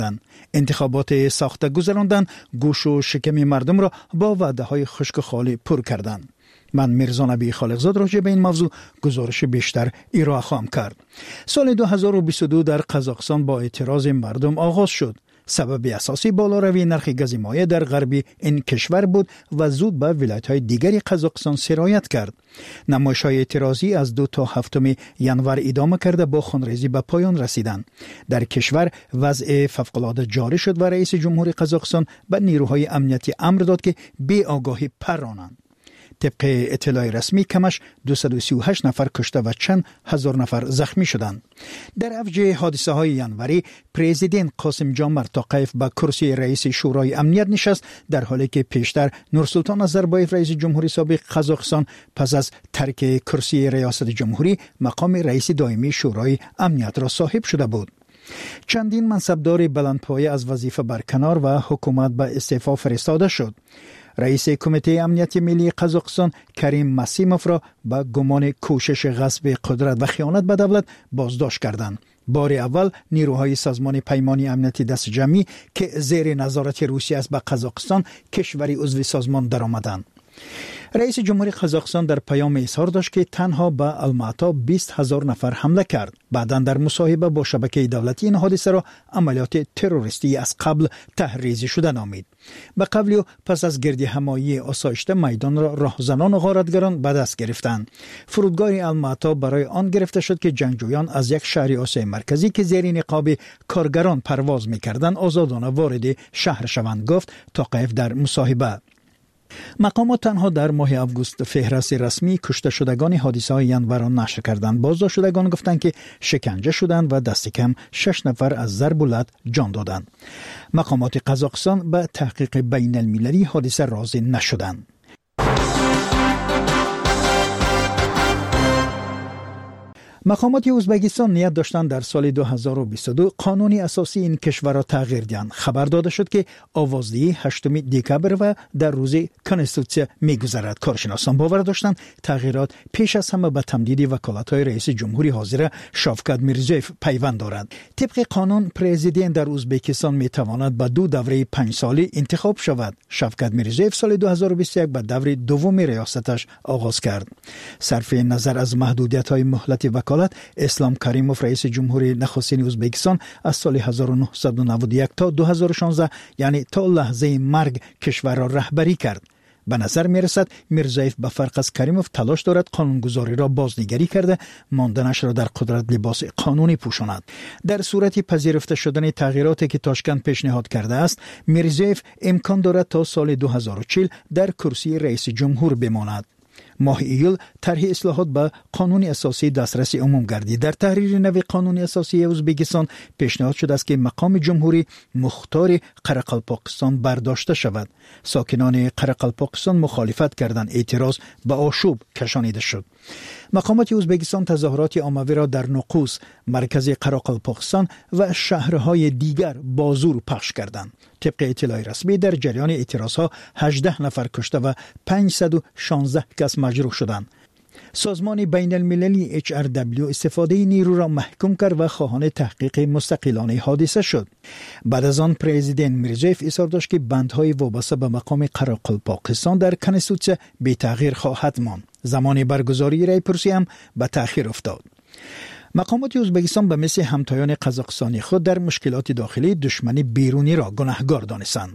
انتخابات ساخته گذراندن، گوش و شکم مردم را با وعده‌های خشک و خالی پر کردند. من میرزا نبی خالقزاد راجع به این موضوع گزارش بیشتر ارائه خواهم کرد. سال 2022 در قزاقستان با اعتراض مردم آغاز شد. سبب اساسی بالاروی نرخ گاز مایع در غربی این کشور بود و زود به ولایت‌های دیگری قزاقستان سرایت کرد. نمایش‌های اعتراضی از 2 تا 7 ینور ادامه کرده با خونریزی به پایان رسیدند. در کشور وضع فوق‌العاده جاری شد و رئیس جمهور قزاقستان به نیروهای امنیتی امر داد که بی آگاهی پرانند. طبق اطلاع رسمی کمش 238 نفر کشته و چند هزار نفر زخمی شدند. در اوج حادثه های ینوری پرزیدنت قاسم جان توقیف به کرسی رئیس شورای امنیت نشست، در حالی که پیشتر نورسلطان نظربایف رئیس جمهوری سابق قزاقستان پس از ترک کرسی ریاست جمهوری مقام رئیس دائمی شورای امنیت را صاحب شده بود. چندین منصبدار بلندپایه از وظیفه برکنار و حکومت به استعفا فرستاده شد. رئیس کمیته امنیتی ملی قزاقستان کریم مسیموف را به گمان کوشش غصب قدرت و خیانت به دولت بازداشت کردند. بار اول نیروهای سازمان پیمانی امنیتی دست جمعی که زیر نظارت روسیه است به قزاقستان، کشوری عضو سازمان درآمدند. رئیس جمهوری قزاقستان در پیام اظهار داشت که تنها به الماتا 20,000 نفر حمله کرد. بعداً در مصاحبه با شبکه دولتی این حادثه را عملیات تروریستی از قبل تحریزی شده نامید. به قبل او پس از گردی همایی آسایشته میدان را راهزنان و غارتگران به دست گرفتند. فرودگاه الماتا برای آن گرفته شد که جنگجویان از یک شهر آسیای مرکزی که زیر نقاب کارگران پرواز می‌کردند آزادانه وارد شهر شوند، گفت توقیف در مصاحبه. مقامات تنها در ماه آگوست فهرست رسمی کشته شدگان حادثه های ینور را نشر کردند. بازداشت شدگان گفتند که شکنجه شدند و دست کم 6 نفر از ضرب و لط جان دادند. مقامات قزاقستان به تحقیق بین المللی حادثه راضی نشدند. مقامات ازبکستان نیت داشتند در سال 2022 قانون اساسی این کشور را تغییر دهند. خبر داده شد که آوازدهی 8 دکبر و در روز کنستیتوسیه می‌گذرد. کارشناسان باور داشتند تغییرات پیش از همه به تمدید وکالت‌های رئیس جمهوری حاضر شافکت میرزیوف پیوند دارد. طبق قانون پرزیدنت در ازبکستان می‌تواند به 2 دوره 5 سالی انتخاب شود. شافکت میرزیوف سال 2021 به دوره دوم ریاستش آغاز کرد. صرف نظر از محدودیت‌های مهلت وکالت، اسلام کریموف رئیس جمهوری نخستین ازبکستان از سال 1991 تا 2016 یعنی تا لحظه مرگ کشور را رهبری کرد. به نظر می رسد میرزیوف به فرق از کریموف تلاش دارد قانونگذاری را بازنگری کرده ماندنش را در قدرت لباس قانونی پوشاند. در صورت پذیرفته شدن تغییراتی که تاشکند پیشنهاد کرده است، میرزیوف امکان دارد تا سال 2040 در کرسی رئیس جمهور بماند. ماه ایول طرح اصلاحات به قانون اساسی دسترسی عموم گردید. در تحریر نوی قانون اساسی ازبکستان پیشنهاد شده است که مقام جمهوری مختار قرقلپاکستان برداشته شود. ساکنان قرقلپاکستان مخالفت کردند. اعتراض به آشوب کشانیده شد. مقامات ازبکستان تظاهرات عمومی را در نقوس، مرکز قرقلپاکستان و شهرهای دیگر با زور پخش کردند. طبق اطلاع رسمی در جریان اعتراضها 18 نفر کشته و 516 کس مجروح شدند. سازمان بین المللی HRW استفاده نیرو را محکوم کرد و خواهان تحقیق مستقلانه حادثه شد. بعد از آن پرزیدنت میرزیوف اصرار داشت که بندهای وابسته به مقام قرقلپاکستان در کنستیتوسیه بی تغییر خواهد ماند. زمان برگزاری رای پرسی هم به تأخیر افتاد. مقامات ازبکستان به مثل همتایان قزاقستانی خود در مشکلات داخلی دشمن بیرونی را گناهکار دانستند.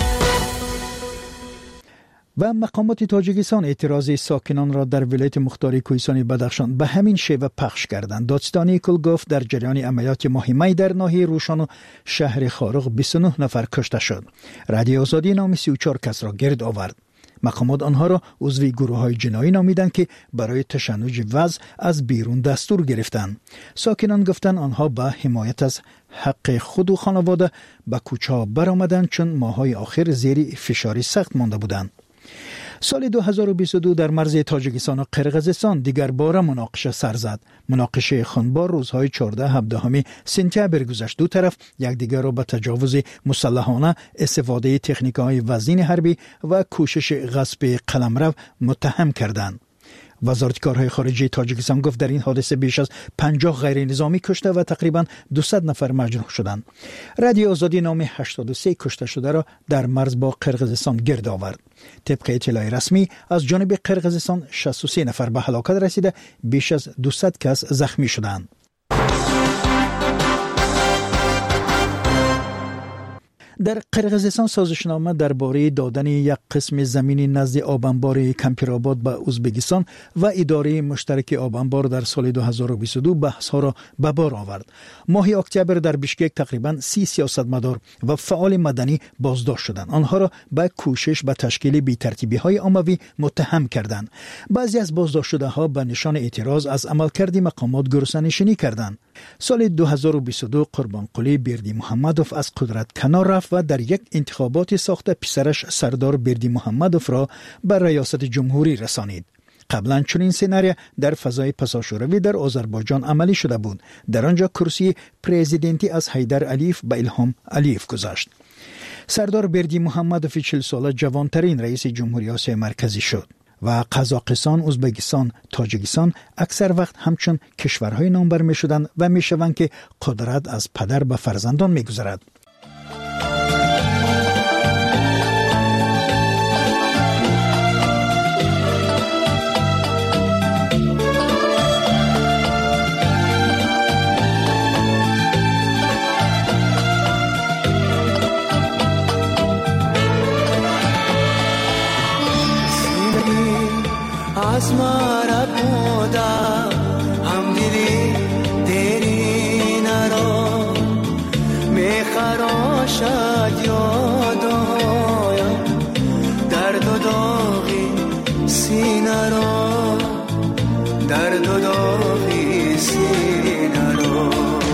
و مقامات تاجیکستان اعتراض ساکنان را در ولایت مختار کوهستان بدخشان به همین شیوه پخش کردند. دادستانی کل گفت در جریان عملیات ماه می در ناحیه روشان و شهر خارق 29 نفر کشته شد. رادیو آزادی نام 34 کس را گرد آورد. مقامات آنها را عضو گروه‌های جنایی نامیدند که برای تشنج وضع از بیرون دستور گرفتند. ساکنان گفتند آنها به حمایت از حق خود و خانواده به کوچه‌ها برآمدند چون ماه‌های آخر زیر فشار سخت مانده بودند. سال 2022 در مرز تاجیکستان و قرقیزستان دیگر بار مناقشه سر زد. مناقشه خونبار روزهای 14-17 سپتامبر گذشت. دو طرف یکدیگر را به تجاوز مسلحانه، استفاده تکنیک‌های وزین حربی و کوشش غصب قلمرو متهم کردند. وزارت کارهای خارجه تاجیکستان گفت در این حادثه بیش از 50 غیر نظامی کشته و تقریبا 200 نفر مجروح شدند. رادیو آزادی نام 83 کشته شده را در مرز با قرقیزستان گرد آورد. طبق اطلاع رسمی از جانب قرقیزستان 63 نفر به هلاکت رسیده، بیش از 200 کس زخمی شدند. در قرقیزستان سازشنامه درباره دادن یک قسم زمین نزد آبانبار کمپیرآباد به ازبکستان و اداره مشترک آبانبار در سال 2022 بحث‌ها را به بار آورد. ماه اکتبر در بشکک تقریباً 30 سیاستمدار و فعال مدنی بازداشت شدند. آنها را به کوشش به تشکیل بی‌ترتیبی‌های عمومی متهم کردند. بعضی از بازداشت شده‌ها به نشان اعتراض از عملکرد مقامات گرسنه‌نشینی کردند. سال 2022 قربانقلی بردی محمدوف از قدرت کنار رفت و در یک انتخابات ساخته پسرش سردار بردی محمدوف را به ریاست جمهوری رسانید. قبلا چنین سناریو در فضای پساشوروی در آذربایجان عملی شده بود. در آنجا کرسی پرزیدنتی از حیدر علیف به الهام علیف گذشت. سردار بردی محمدوف 40 ساله جوانترین رئیس جمهوری آسیای مرکزی شد و قزاقستان، ازبکستان، تاجیکستان اکثر وقت همچون کشورهای نامبر می شدند و می شوند که قدرت از پدر به فرزندان می گذرد. از مرا بودا هم دیدی دیری نرا میخراشد یادایم درد و داغی سینه را درد و داغی سینه را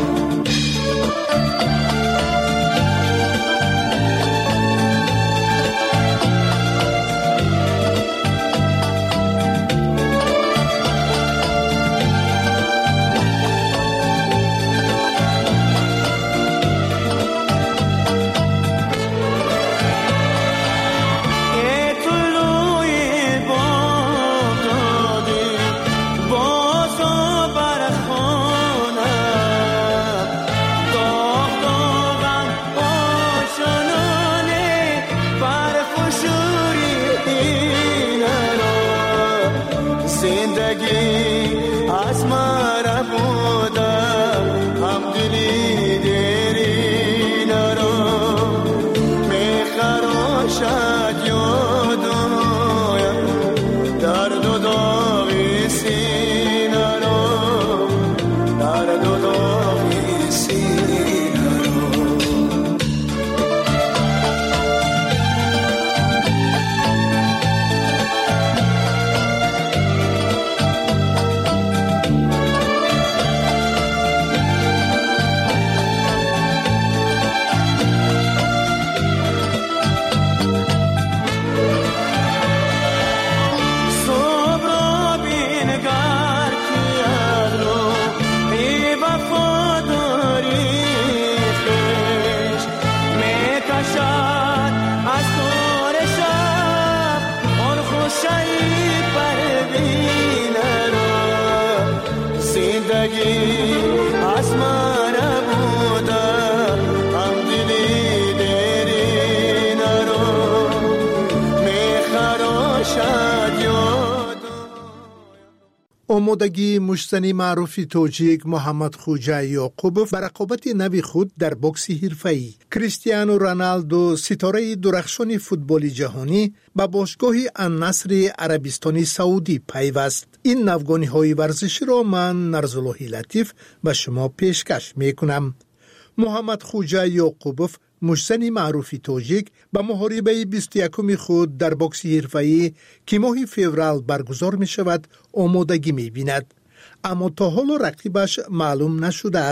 آمادگی مشتنی معروف توجیک محمد خوجا یعقوبوف بر رقابت نوی خود در بوکس حرفه‌ای. کریستیانو رونالدو ستاره درخشان فوتبال جهانی به باشگاه النصر عربستان سعودی پیوست. این نوگانی‌های ورزشی را من نرزالله لطیف به شما پیشکش میکنم. محمد خوجا یعقوبوف مشتنی معروف توجیک به محاربه 21 خود در بوکس حرفه‌ای که ماه فوریه برگزار می شود آمادگی می بیند. اما تا حالا رقیبش معلوم نشده است.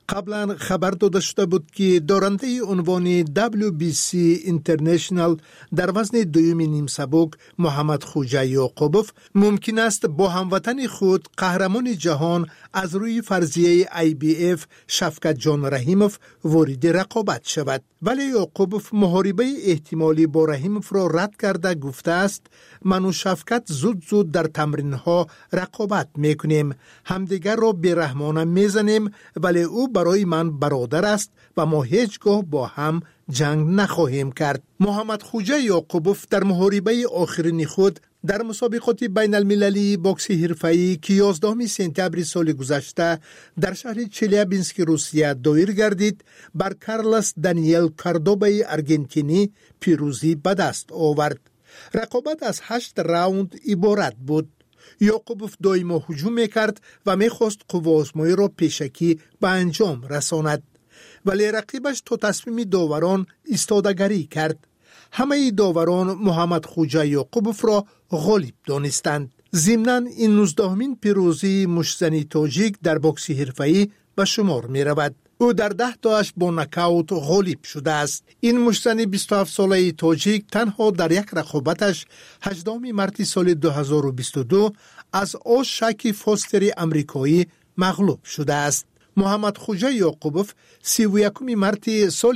قبلا خبر داده شده بود که دارنده عنوان WBC International در وزن دوم نیم سبک محمد خوجه یعقوبوف ممکن است با هموطن خود قهرمان جهان از روی فرضیه IBF شفقت جان رحیموف وارد رقابت شود. ولی یعقوبوف محاربه احتمالی با رحیموف را رد کرده گفته است من و شفقت زود در تمرین ها رقابت میکنیم، همدیگر را بی‌رحمانه میزنیم، ولی او برای من برادر است و ما هیچگاه با هم جنگ نخواهیم کرد. محمد خوجه یعقوبوف در محاربه آخرین خود در مسابقات بین المللی بوکس حرفه‌ای که 11 سپتامبر سال گذشته در شهر چلیابینسک روسیه دایر گردید بر کارلوس دانیل کاردوبای ارژنتینی پیروزی به دست آورد. رقابت از 8 راوند عبارت بود. یعقوبوف دائما هجوم میکرد و میخواست قوه‌آزمایی را پیشکی به انجام رساند، ولی رقیبش تا تصمیم داوران ایستادگی کرد. همه داوران محمد خوجه یعقوبوف را غالب دانستند. ضمناً این 19مین پیروزی مشتزنی تاجیک در بوکس حرفه‌ای به شمار می رود. او در 10 تاش با نکاوت غالب شده است. این مشتزنی 27 ساله تاجیک تنها در یک رقابتش 18 مارس سال 2022 از آشاکی فوستری امریکایی مغلوب شده است. محمد خوجه یعقوبوف 31 مارس سال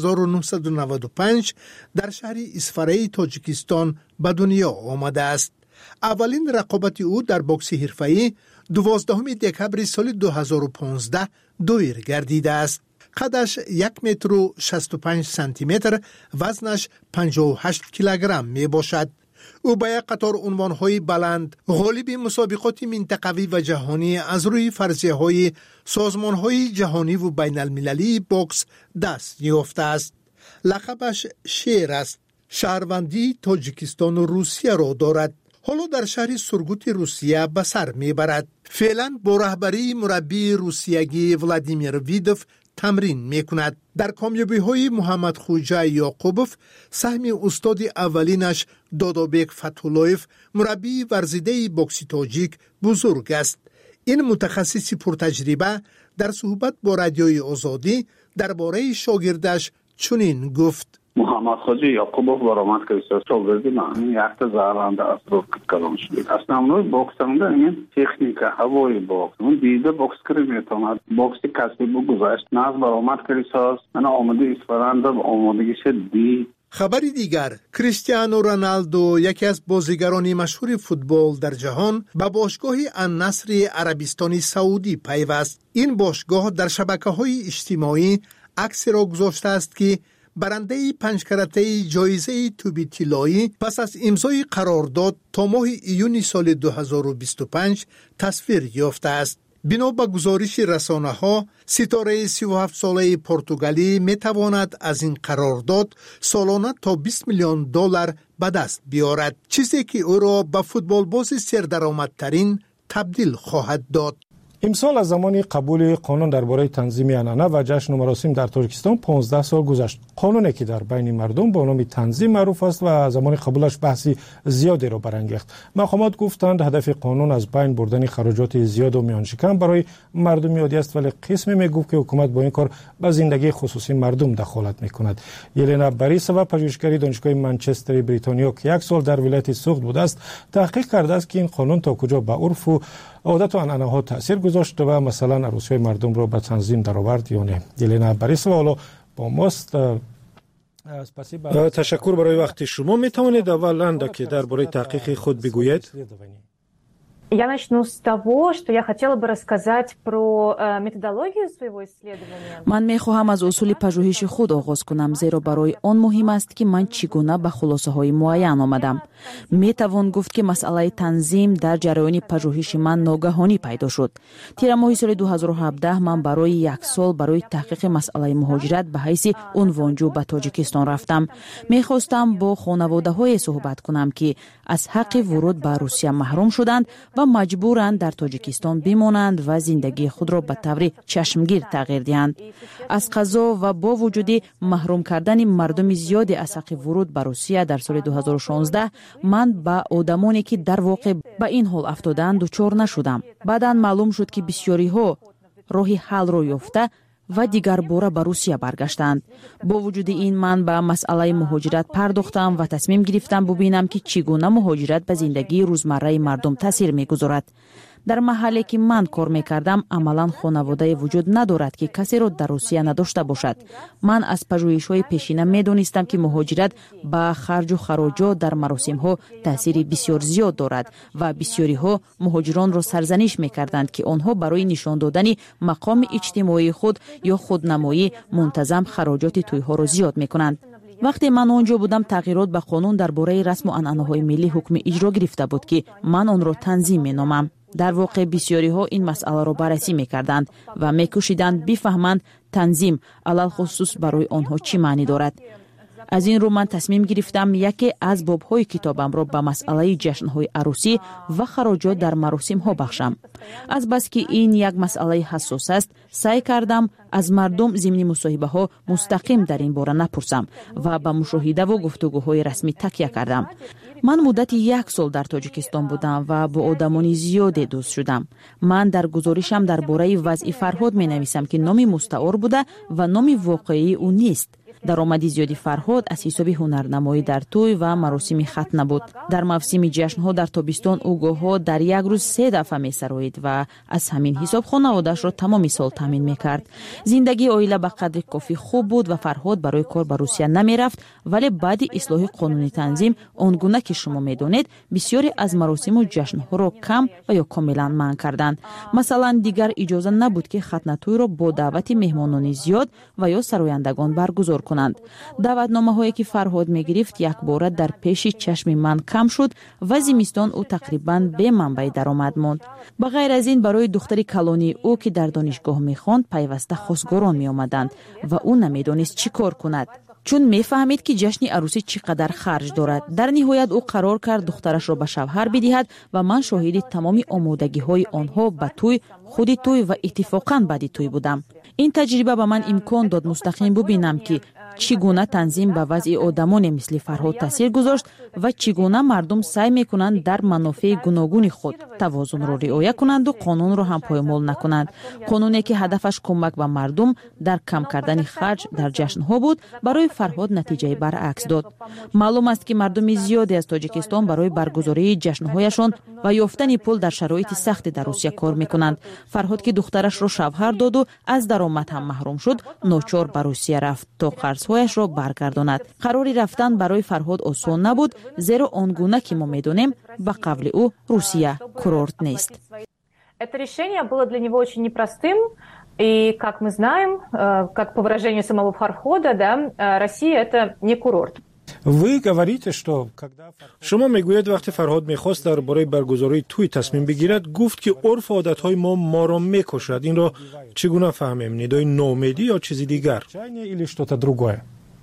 1995 در شهر اسفاره تاجیکستان به دنیا آمده است. اولین رقابت او در بوکس حرفه‌ای 12 دکمبر سال 2015 دایر گردیده است. قدش 1 متر و 65 سانتی متر، وزنش 58 کیلوگرم می باشد. او با یک قطار عنوان‌های بلند غالب مسابقات منطقوی و جهانی از روی فرضیه‌های سازمان‌های جهانی و بین المللی بوکس دست یافته است. لقبش شیر است. شهروندی تاجیکستان و روسیه را دارد. حالا در شهر سورگوت روسیه به سر میبرد. فعلا با رهبری مربی روسیگی ولادیمیر ویدوف تمرین میکند. در کامیابی های محمد خوجه یعقوبوف سهم استاد اولینش دادابک فتح‌اللهیف مربی ورزیده بوکس تاجیک بزرگ است. این متخصص پرتجربه در صحبت با رادیوی آزادی درباره شاگردش چنین گفت: محمد خوجه یعقوبوف برآمد که شاگردی من یک تا زرنده است رو کلام شد. اصلا نوع بوکسنده این تکنیک هوای بوکس اون دیده بوکس کری میتواند بوکس کسی بگذاشت ناز برآمد که ساز من آماده اسفرنده آمادگیش دی. خبری دیگر، کریستیانو رونالدو یکی از بازیگران مشهور فوتبال در جهان به باشگاه النصر عربستان سعودی پیوست. این باشگاه در شبکه‌های اجتماعی عکسی را گذاشته است که برنده 5 کرته جایزه توبی طلایی پس از امضای قرارداد تا ماه ایون سال 2025 تصویر یافته است. بنا به گزارش رسانه‌ها، ستاره 37 ساله پرتغالی می تواند از این قرارداد سالانه تا 20 میلیون دلار به دست بیارد، چیزی که او را به فوتبال باز سردرآمدترین تبدیل خواهد داد. امسال از زمان قبول قانون درباره تنظیم عنعنه و جشن و مراسم در تاجیکستان 15 سال گذشت. قانونی که در بین مردم با نام تنظیم معروف است و زمان قبولش بحثی زیادی را برانگیخت. مقامات گفتند هدف قانون از بین بردن خراجات زیاد و میان شکم برای مردم عادی است، ولی قسمی میگفت که حکومت با این کار به زندگی خصوصی مردم دخالت میکند. یلنا باریسووا پژوهشگر دانشگاه منچستر بریتانیا که 1 سال در ولایت سوخت بوده است، تحقیق کرده است که این قانون تا کجا به عرف و عادت و عنعنه ها تاثیر گذاشته و مثلا عروسی مردم را به تنظیم درآورد یا نه. یلنا باریسووا حالا با ماست. تشکر برای وقت شما. می توانید اولا که درباره تحقیق خود بگویید؟ Я начну с того, что я хотела бы рассказать про методологию своего исследования. من می‌خواهم از اصول پژوهش خود آغاز کنم، زیرا برای آن مهم است که من چگونه به خلاصه‌های معین آمدم. می‌توان گفت که مسئله تنظیم در جریان پژوهش من ناگهانی پیدا شد. تیر ماه سال 2017 من برای 1 سال برای تحقیق مسئله مهاجرت به حیث عنوانجو به تاجیکستان رفتم. می‌خواستم با خانواده‌های صحبت کنم که از حق ورود به روسیه محروم شدند و مجبورند در تاجیکستان بمانند و زندگی خود را به طور چشمگیر تغییر دهند. از قضا و با وجود محروم کردن مردم زیادی از حق ورود به روسیه در سال 2016 من با آدمانی که در واقع به این حال افتادند دچار نشدم. بعداً معلوم شد که بسیاری ها راهی حل را یافته ва дигар бора ба Русия баргаштанд. бо вуҷуди ин ман ба масъалаи муҳоҷират пардохтам ва тасмим гирифтам бубинам ки чӣ гуна муҳоҷират ба зиндагии рӯзмарраи мардум таъсир мегузорад. дар маҳалле ки ман кор мекардам амалан хонаводае вуҷуд надорад ки касеро дар Русия надошта бошад. ман аз пажӯҳишҳои пешина медонистам ки муҳоҷират ба харҷу хароҷот дар маросимҳо таъсири бисёр зиёд дорад ва бисёриҳо муҳоҷиронро сарзаниш мекарданд ки онҳо барои нишон додани мақоми иҷтимоии худ ё худнамоӣ мунтазам хароҷоти тӯйҳоро зиёд мекунанд. вақте ман он ҷо будам тағйирот ба қонун дар бораи расму анъанаҳои миллӣ ҳукми иҷро гирифта буд ки ман онро танзим меномам. дар воқеъ бисёриҳо ин масъаларо баррасӣ мекарданд ва мекӯшиданд бифаҳманд танзим алалхусус барои онҳо чӣ маънӣ дорад. аз ин рӯ ман тасмим гирифтам яке аз бобҳои китобамро ба масъалаи ҷашнҳои арӯсӣ ва хароҷот дар маросимҳо бахшам. азбаски ин як масъалаи ҳассос аст, саъй кардам аз мардум зимни мусоҳибаҳо мустақим дар ин бора напурсам ва ба мушоҳидаву гуфтугӯҳои расмӣ такя кардам. ман муддати 1 сол дар Тоҷикистон будам ва бо одамони зиёде дӯст шудам. ман дар гузоришам дар бораи вазъи Фарҳод менависам ки номи мустаъор буда ва номи воқеии ӯ нест. даромади зиёди Фарҳод аз ҳисоби ҳунарнамоӣ дар тӯй ва маросими хатна буд. дар мавсими ҷашнҳо дар тобистон ӯ гоҳҳо дар як рӯз 3 дафъа месароид ва аз ҳамин ҳисоб хонаводаашро тамоми сол таъмин мекард. зиндагии оила ба қадри кофӣ хуб буд ва Фарҳод барои кор ба Русия намерафт, вале баъди ислоҳи қонуни танзим он гуна ки шумо медонед бисёре аз маросиму ҷашнҳоро кам ва ё комилан манъ карданд. масалан дигар иҷоза набуд ки хатнатӯйро бо даъвати меҳмонони зиёд ва ё сарояндагон баргузор کنند. دعوتنامه‌هایی که فرهاد می‌گرفت یک بار در پیش چشم من کم شد و زمستان او تقریباً به منبع درآمد ماند. بغیر از این برای دختری کلانی او که در دانشگاه می‌خواند پیوسته خواستگاران می‌آمدند و او نمی‌دانست چی کار کند. چون میفهمید که جشن عروسی چقدر خرج دارد. در نهایت او قرار کرد دخترش را به شوهر بدهد و من شاهد تمام آمادگی‌های آنها به توی، خود توی و اتفاقاً بعد توی بودم. این تجربه به من امکان داد مستقیم ببینم که چگونه تنظیم به وضع آدمان مثل فرهاد تاثیر گذاشت و چگونه مردم سعی میکنند در منافع گوناگون خود توازن را رعایت کنند و قانون را هم پایمال نکنند. قانونی که هدفش کمک به مردم در کم کردن خرج در جشن‌ها بود، برای فرهاد نتیجه برعکس داد. معلوم است که مردم زیادی از تاجیکستان برای برگزاری جشن‌هایشان و یافتن پول در شرایط سخت در روسیه کار میکنند. فرهاد که دخترش را شوهر داد و از درآمد هم محروم شد، ناچار به روسیه رفت تا قرض‌هایش را برگرداند. قراری رفتن برای فرهاد آسان نبود، زیرا آنگونه که ما میدونیم به قبل او روسیه کورورت نیست. Это решение было для него очень непростым, и, как мы знаем, как по выражению самого Фархода, да, Россия – это не курорт. Вы говорите, что شما میگوید وقتی فرهاد میخواست درباره برگزاری توی تصمیم بگیرد گفت که عرف و عادتهای ما را میکشد. این را چگونه فهمیم؟ ندای نومیدی یا چیزی دیگر؟ или что-то другое?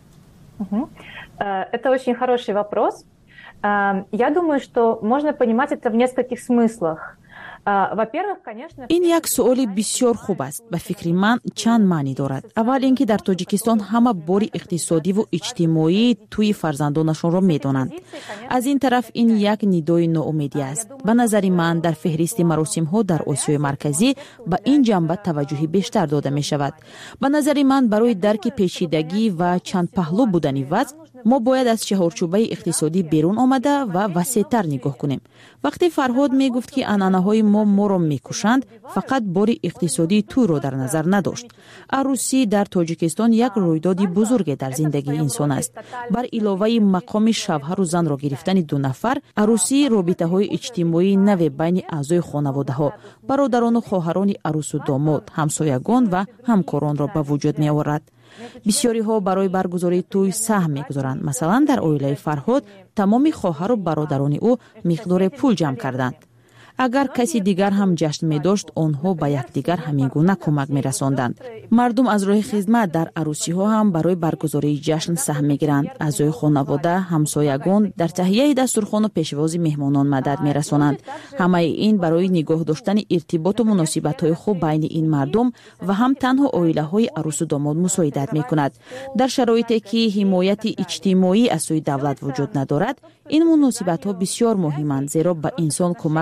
Это очень хороший вопрос. Я думаю, что можно понимать это в нескольких смыслах. این یک سؤال بسیار خوب است. به فکر من چند معنی دارد. اول اینکه در تاجیکستان همه باری اقتصادی و اجتماعی توی فرزندانشان را میدانند. از این طرف این یک ندای ناامیدی است. به نظر من در فهرست مراسم ها در آسیای مرکزی به این جنبه توجه بیشتر داده می شود. به نظر من برای درک پیچیدگی و چند پهلو بودن وضع ما باید از چهارچوبه اقتصادی بیرون آمده و وسیع‌تر نگاه کنیم. وقتی فرهاد می گفت که انانه‌های ما را میکشند، فقط باری اقتصادی تو را در نظر نداشت. عروسی در تاجیکستان یک رویداد بزرگ در زندگی انسان است. بر علاوه مقام شوهر و زن را گرفتن دو نفر، عروسی رابطه‌های اجتماعی نو بین اعضای خانواده‌ها، برادران و خواهران عروس و داماد، همسایگان و همکاران را به وجود می آورد. بسیاری ها برای برگزاری توی سهم می‌گذارند. مثلا در عائله فرهاد تمام خواهر و برادران او مقدار پول جمع کردند. اگر کسی دیگر هم جشن می داشت، آنها به یکدیگر همین گونه کمک می رساندند. مردم از راه خدمت در عروسی ها هم برای برگزاری جشن سهم می گیرند. اعضای خانواده، همسایگان در تهیه دسترخوان و پیشواز مهمانان مدد می رسانند. همه این برای نگاه داشتن ارتباط و مناسبت های خوب بین این مردم و هم تنها عائله های عروس و داماد مساعدت می کند. در شرایطی که حمایت اجتماعی از سوی دولت وجود ندارد، این مناسبت ها بسیار مهمند، زیرا به انسان کمک می کند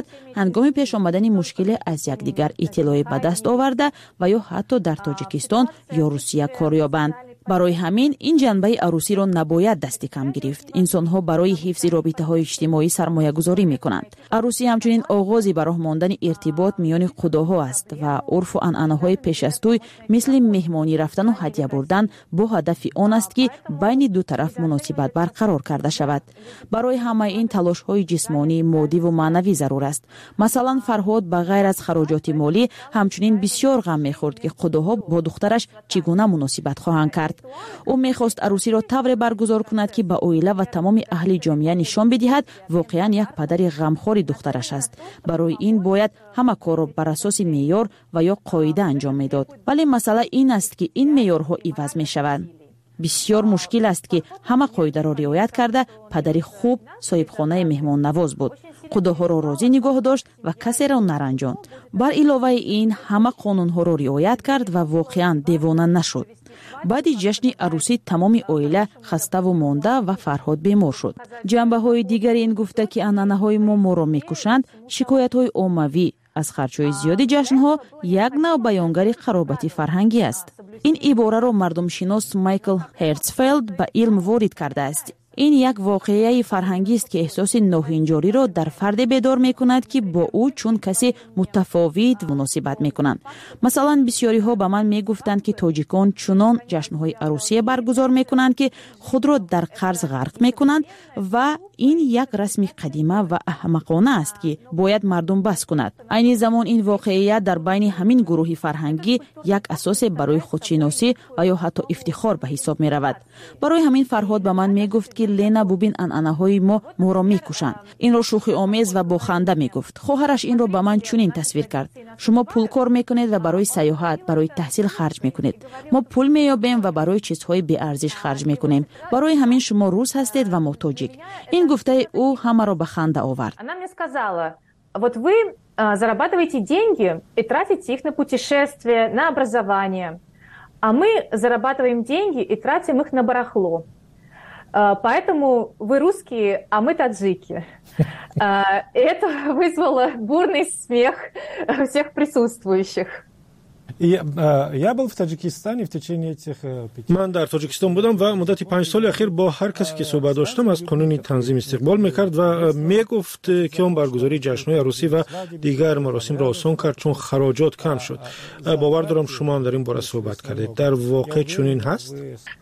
شود هنگام پیش آمدن مشکل از یکدیگر اطلاع به دست آورده و یا حتی در تاجیکستان یا روسیه کار یابند. برای همین این جنبه عروسی را نباید دست کم گرفت. انسان‌ها برای حفظ رابطه‌های اجتماعی سرمایه‌گذاری می‌کنند. عروسی همچنین آغازی برای ماندن ارتباط میان خداها است و عرف و عنعنه‌های پیش از توی مثل مهمانی رفتن و هدیه بردن با هدف آن است که بین دو طرف مناسبت برقرار کرده شود. برای همه این تلاش‌های جسمانی، مادی و معنوی ضرور است. مثلا فرهاد به غیر از خراجات مالی همچنین بسیار غم می‌خورد که خداها با دخترش چگونه مناسبت خواهند کرد. او میخواست عروسی را طوری برگزار کند که به عائله و تمام اهل جامعه نشان بدهد واقعا یک پدر غمخوار دخترش است. برای این باید همه کار را بر اساس معیار و یا قاعده انجام میداد. ولی مسئله این است که این معیارها عوض میشوند. بسیار مشکل است که همه قاعده را رعایت کرده پدری خوب صاحب خانه مهمان نواز بود. خداها را راضی نگاه داشت و کسی را نرنجاند. بر علاوه این همه قانونها را رعایت کرد و واقعا دیوانه نشد. بعد جشن عروسی تمام عائله خسته و مانده و فرهاد بیمار شد. جنبه های دیگر این گفته که عنعنه های ما را میکشند، شکایت های عمومی از خرچهای زیادی جشن ها یک نوع بیانگر خرابت فرهنگی است. این عباره را مردم شناس مایکل هرتزفلد به علم وارد کرده است. این یک واقعه فرهنگی است که احساس ناهنجاری را در فرد بیدار می کند که با او چون کسی متفاوت مناسبت می کنند. مثلا بسیاری ها به من می گفتند که تاجیکان چنان جشن‌های عروسی برگزار می کنند که خود را در قرض غرق می کنند و این یک رسم قدیمه و احمقانه است که باید مردم بس کند. عین زمان این واقعه در بین همین گروه فرهنگی یک اساس برای خودشناسی و یا حتی افتخار به حساب می رود. برای همین فرهاد به من می گفت که لینا ببین عنعنه‌های ما را میکشند. این را شوخی آمیز و با خنده میگفت. خواهرش این را به من چنین تصویر کرد. شما پول کار میکنید و برای سیاحت، برای تحصیل خرج میکنید. ما پول مییابیم و برای چیزهای بی ارزش خرج میکنیم. برای همین شما روس هستید و ما تاجیک. این گفته او همه را به خنده آورد. Она мне сказала: "Вот вы зарабатываете деньги и тратите их на путешествия, на образование. А мы зарабатываем деньги и тратим их на барахло. Поэтому вы русские, а мы таджики". Это вызвало бурный смех всех присутствующих. Я был в Таджикистане в течение этих 5 من در تاجیکستان بودم و مدت 5 سال اخیر با هر کسی که صحبت داشتم از قانون تنظیم استقبال میکرد و میگفت که اون برگزاری جشن‌های عروسی و دیگر مراسم را آسان کرد چون خراجات کم شد. باور دارم شما هم در این باره صحبت کردید. در واقع چنین هست؟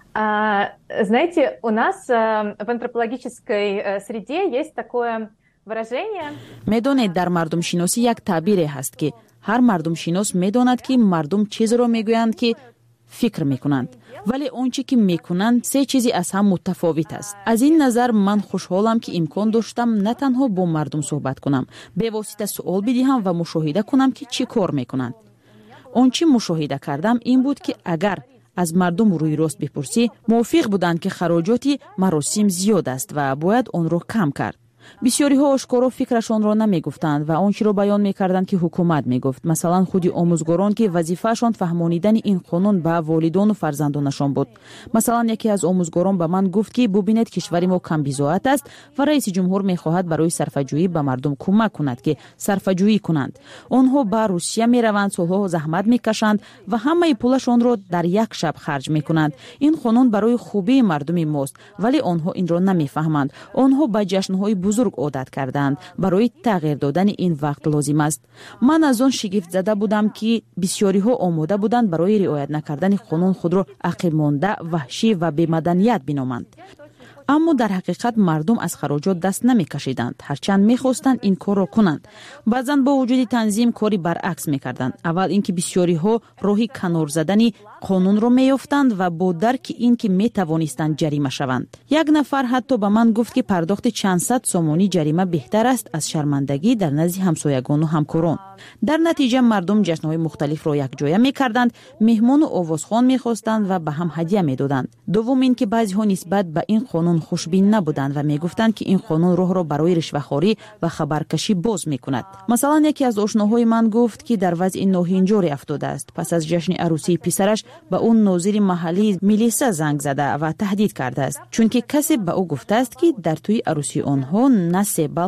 Знаете, у нас в антропологической среде есть такое выражение. میدونید در مردم شناسی یک تعبیر هست که هر مردم شناس میداند که مردم چیز را میگویند که فکر میکنند، ولی آنچه که میکنند سه چیزی از هم متفاوت است. از این نظر من خوشحالم که امکان داشتم نه تنها با مردم صحبت کنم، به واسطه سوال بدهم و مشاهده کنم که چی کار میکنند. آنچه مشاهده کردم این بود که اگر از مردم روی راست بپرسی موافق بودند که خراجات مراسم زیاد است و باید آن را کم کرد. بسیاری ها آشکارا فکرشان را نمی گفتند و آنچه را بیان می کردند که حکومت می گفت. مثلا خودی آموزگاران که وظیفه‌شان فهمانیدن این قانون به والدان و فرزندانشان بود. مثلا یکی از آموزگاران به من گفت که ببینید کشور ما کم بی‌ضابط است و رئیس جمهور می خواهد برای صرفه‌جویی به مردم کمک کند که صرفه‌جویی کنند. آنها به روسیه می روند، سالها زحمت می کشند و همه پولشان را در یک شب خرج می کنند. این قانون برای خوبی مردم ماست، ولی آنها این را نمی فهمند. آنها به جشن‌های بزرگ عادت کردند. برای تغییر دادن این وقت لازم است. من از آن شگفت زده بودم که بسیاری ها آماده بودند برای رعایت نکردن قانون خود را عقب مانده، وحشی و بی‌مدنیت بنامند. اما در حقیقت مردم از خراجات دست نمی کشیدند، هرچند می خواستند این کار را کنند. بعضاً با وجود تنظیم کاری برعکس می کردند. اول اینکه بسیاری ها راهی کنار زدن قانون را می یافتند و با درک این که می توانستند جریمه شوند. یک نفر حتی به من گفت که پرداخت چند صد سومانی جریمه بهتر است از شرمندگی در نزد همسایگان و همکاران. در نتیجه مردم جشن‌های مختلف را یک جایه می کردند، مهمان و آوازخوان می خواستند و به هم هدیه می دادند. دوم اینکه بعضی ها نسبت به این قانون خوشبین نبودند و می گفتند که این قانون راه را برای رشوه‌خواری و خبرکشی باز می کند. مثلا یکی از آشناهای من گفت که در وضع ناهنجاری افتاده است. پس از جشن عروسی پسرش به اون ناظر محلی میلیسا زنگ زده و تهدید کرده است، چون که کسی به او گفته است که در توی عروسی آنها نه 3 بلکه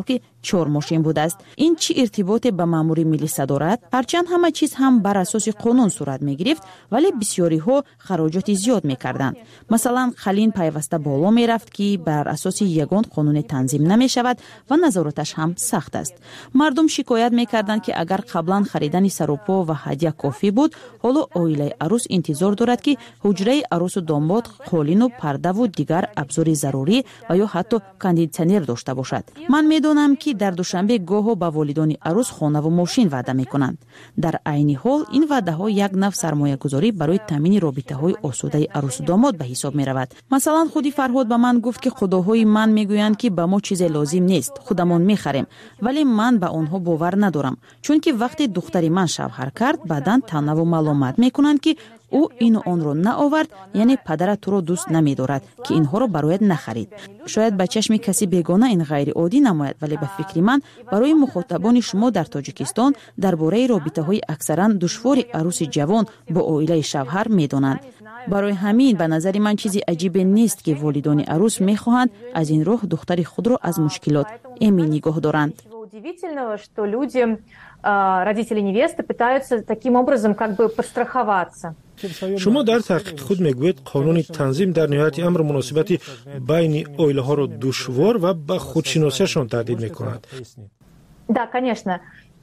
4 ماشین بوده است. این چی ارتباط به مامور ملیسا دارد؟ هرچند همه چیز هم بر اساس قانون صورت میگرفت، ولی بسیاری ها خراجات زیاد میکردند. مثلا خلین پیوسته بالا میرفت که بر اساس یگان قانون تنظیم نمیشود و نظارتش هم سخت است. مردم شکایت میکردند که اگر قبلا خریدن سروپا و هدیه کافی بود، حالا عائله عروس انتظار دارد که حجره عروس و داماد قالین و پرده و دیگر ابزار ضروری و یا حتی کاندیشنر داشته باشد. من میدونم که در دوشنبه گاه به والدان عروس خانه و ماشین وعده میکنند. در عین حال این وعده ها یک نوع سرمایه گذاری برای تامین رابطه های آسوده عروس و داماد به حساب می رود. مثلا خودی فرهاد به من گفت که خداهای من میگویند که به ما چیز لازم نیست، خودمون میخریم، ولی من به آنها باور ندارم، چون که وقتی دختری من شوهر کرد بعداً تنها و ملامت میکنند که او این و آن رو نآورد، یعنی پدرت تو رو دوست نمی‌دارد که اینها رو برایت نخرید. شاید به چشم کسی بیگانه این غیر عادی نماید، ولی به فکر من برای مخاطبان شما در تاجیکستان درباره رابطه‌های اکثرا دشوار عروس جوان با عائله شوهر می‌دانند. برای همین به نظر من چیزی عجیب نیست که والدان عروس می‌خواهند از این راه دختر خود را از مشکلات امن نگاه دارند. Удивительного, что люди, родители невесты, пытаются таким образом как бы подстраховаться. شما در تحقیق خود میگویید قانون تنظیم در نهایت امر مناسبت بین عائله ها را دشوار و به خودشناسیشان تهدید میکند. Да, конечно.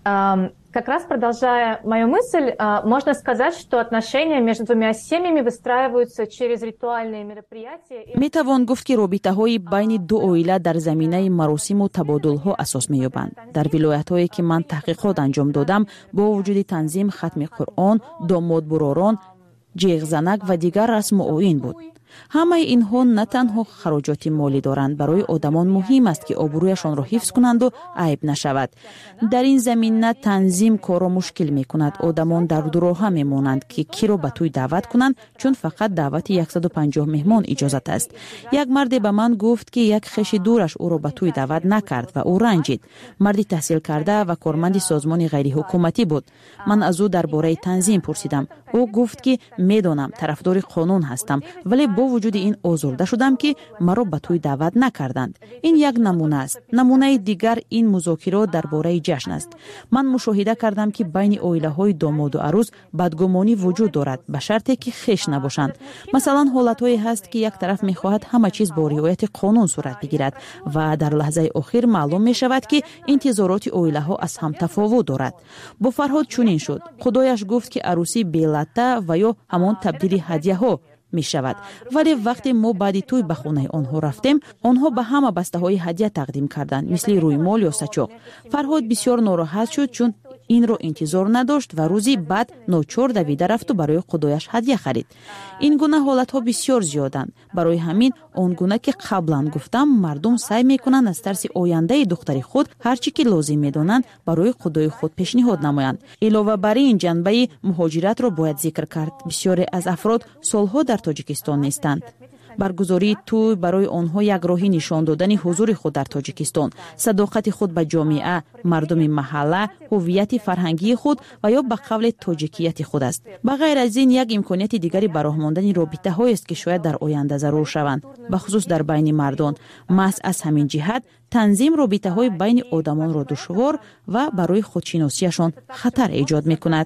Как раз продолжая мою мысль, можно сказать, что отношения между двумя семьями выстраиваются через ритуальные мероприятия. میتوان گفت که رابطه‌های بین دو عائله در زمینه مراسم و تبادل‌ها اساس می‌یابند. در ولایت‌هایی که من تحقیقات انجام دادم، با وجود تنظیم ختم قرآن، داماد براران، جیغ زنک و دیگر رسم و آیین بود. همه اینها نه تنها خراجات مالی دارند، برای آدمان مهم است که آبرویشان را حفظ کنند و عیب نشود. در این زمینه تنظیم کار را مشکل می کند. آدمان در دروغ می مانند که کی را به توی دعوت کنند، چون فقط دعوت 150 مهمان اجازت است. یک مرد به من گفت که یک خویش دورش او را به توی دعوت نکرد و او رنجید. مردی تحصیل کرده و کارمند سازمان غیر حکومتی بود. من از او درباره تنظیم پرسیدم. او گفت که میدانم طرفدار قانون هستم، ولی با وجود این آزرده شدم که مرا به توی دعوت نکردند. این یک نمونه است. نمونه دیگر این مذاکرات درباره جشن است. من مشاهده کردم که بین عائله‌های داماد و عروس بدگمانی وجود دارد، به شرطی که خویش نباشند. مثلا حالت‌هایی هست که یک طرف می‌خواهد همه چیز با رعایت قانون صورت بگیرد و در لحظه اخیر معلوم می‌شود که انتظارات عائله‌ها از هم تفاوت دارد. با فرهاد چنین شد. خدایش گفت که عروسی بی‌لطه و یا همان تبدیل هدیه‌ها می شود، ولی وقتی ما بعد توی به خانه آنها رفتیم، آنها به همه بسته های هدیه تقدیم کردند، مثل رویمال یا سچاق. فرهاد بسیار ناراحت شد چون این رو انتظار نداشت و روزی بعد ناچار دویده رفت و برای خدایش هدیه خرید. این گونه حالت ها بسیار زیادند. برای همین آن گونه که قبلا گفتم، مردم سعی میکنند از ترس آینده دختر خود هر چی که لازم میدونند برای خدای خود پیشنهاد نمایند. علاوه بر این جنبه مهاجرت را باید ذکر کرد. بسیاری از افراد سالها در تاجیکستان نیستند. برگزاری توی برای آنها یک راهی نشان دادن حضور خود در تاجیکستان، صداقت خود به جامعه، مردم محله، هویت فرهنگی خود و یا به قول تاجیکیت خود است. به غیر از این یک امکانیت دیگری برای ماندن رابطه هایی است که شاید در آینده ضرور شوند، به خصوص در بین مردان. محض از همین جهت تنظیم رابطه های بین آدمان را دشوار و برای خودشناسیشان خطر ایجاد می‌کند.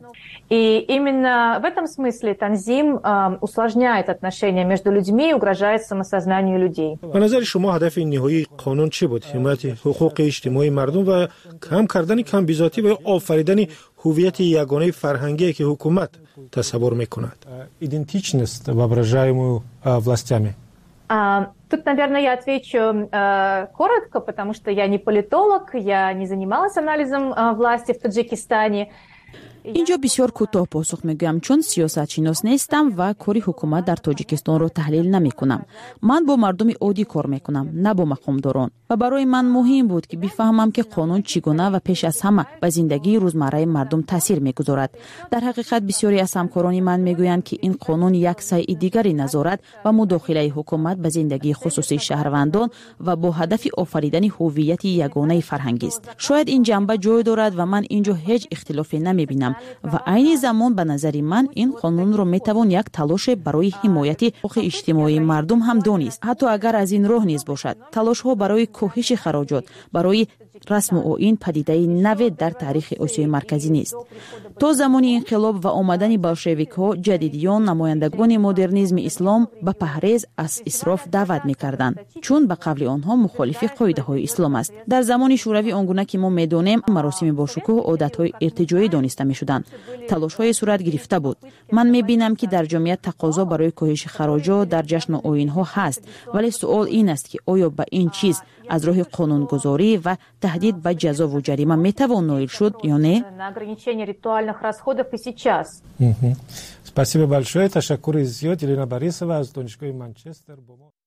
И именно в этом смысле танзим усложняет отношения между людьми и угрожает самосознанию людей. به نظر شما هدف نهایی قانون چی بود؟ حمایت حقوق اجتماعی مردم و کم کردن کم بیزاتی و آفریدن هویت یگانه فرهنگی که حکومت تصور می‌کند. Идентичность, воображаемую властями. Тут, наверное, я отвечу коротко, потому что я не политолог, я не занималась анализом власти в Таджикистане. اینجا بسیار کوتاه پاسخ میگم، چون سیاست شناس نیستم و کاری حکومت در تاجیکستان رو تحلیل نمی کنم. من با مردم عادی کار میکنم، نه با مقامداران، و برای من مهم بود که بفهمم که قانون چگونه و پیش از همه به زندگی روزمره مردم تاثیر میگذارد. در حقیقت بسیاری از همکاران من میگویند که این قانون یک سعی دیگری نظارت و مداخله حکومت به زندگی خصوصی شهروندان و با هدف آفریدن هویت یگانه فرهنگی است. شاید این جنبه جای دارد و من اینجا هیچ اختلافی نمیبینم. мекунанд ва айни замон ба назари ман ин қонунро метавон як талоше барои ҳимояти ҳуқуқи иҷтимоии мардум ҳам донист. ҳатто агар аз ин роҳ низ бошад, талошҳо барои коҳиши хароҷот, барои расму оин падидаи наве дар таърихи осиёи марказӣ нест. то замони инқилоб ва омадани болшевикҳо ҷадидиён намояндагони модернизми ислом ба паҳрез аз исроф даъват мекарданд, чун ба қавли онҳо мухолифи қоидаҳои ислом аст. дар замони шӯравӣ он гуна ки мо медонем, маросими бошукӯҳ одатҳои иртиҷоӣ дониста мешуданд. талошҳое сурат гирифта буд. ман мебинам ки дар ҷомеа тақозо барои коҳиши хароҷот дар ҷашну оинҳо ҳаст, вале суол ин аст ки оё ба ин чиз аз роҳи қонунгузорӣ ва таҳдид ба ҷазову ҷарима метавон ноил шуд ё не? Спасибо большое. Ташаккури зиёд. Елена Борисова аз донишгоҳи Манчестер бо мо.